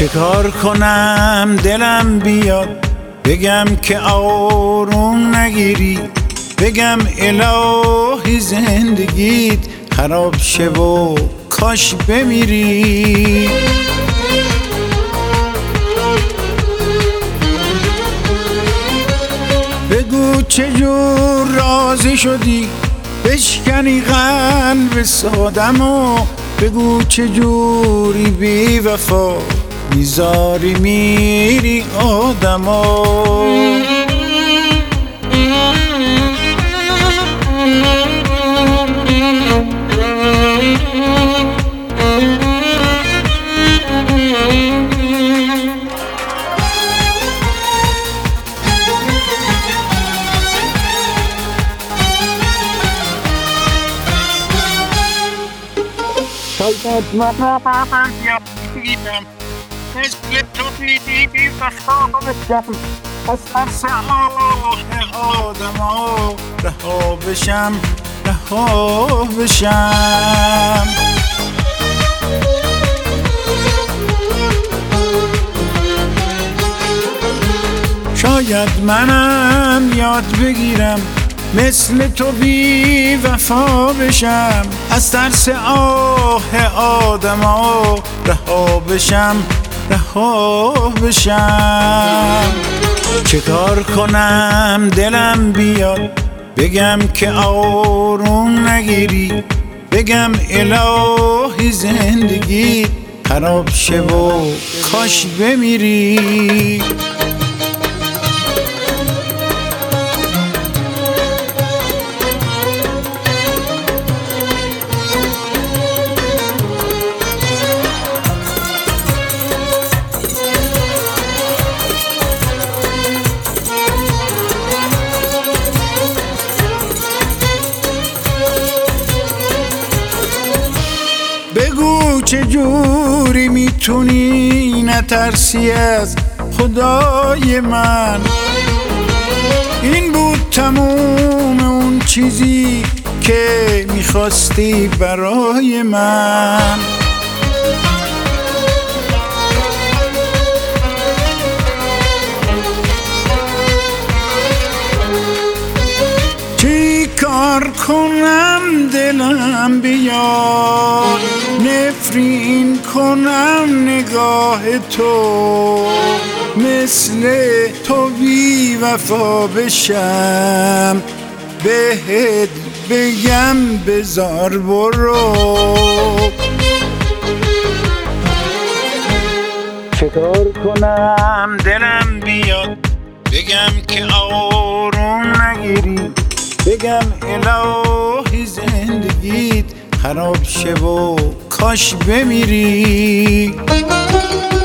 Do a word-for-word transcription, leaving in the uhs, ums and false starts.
چه کار کنم دلم بیاد بگم که آروم نگیری، بگم الهی زندگیت خراب شه و کاش بمیری. بگو چجور راضی شدی بشکنی قلب سادمو، بگو چجوری بی وفا میذاری میری آدمو. شاید من یادیدم مثل تو بی وفا بشم، از ترس آدما رها بشم رها بشم. شاید منم یاد بگیرم مثل تو بی وفا بشم، از ترس آه آدما رها بشم رها بشم. چه کار کنم دلم بیاد بگم که آروم نگیری، بگم الهی زندگی خراب شه و کاش بمیری. بگو چجوری میتونی نترسی از خدای من، این بود تموم اون چیزی که میخواستی برای من. چی کار کنم دلم بیاد نفرین کنم نگاه تو، مثل تو بی وفا بشم بهت بگم بزار برو. چه کار کنم دلم بیاد بگم که آروم نگیری، بگم الهی زندگیت خراب شه و کاش بمیری.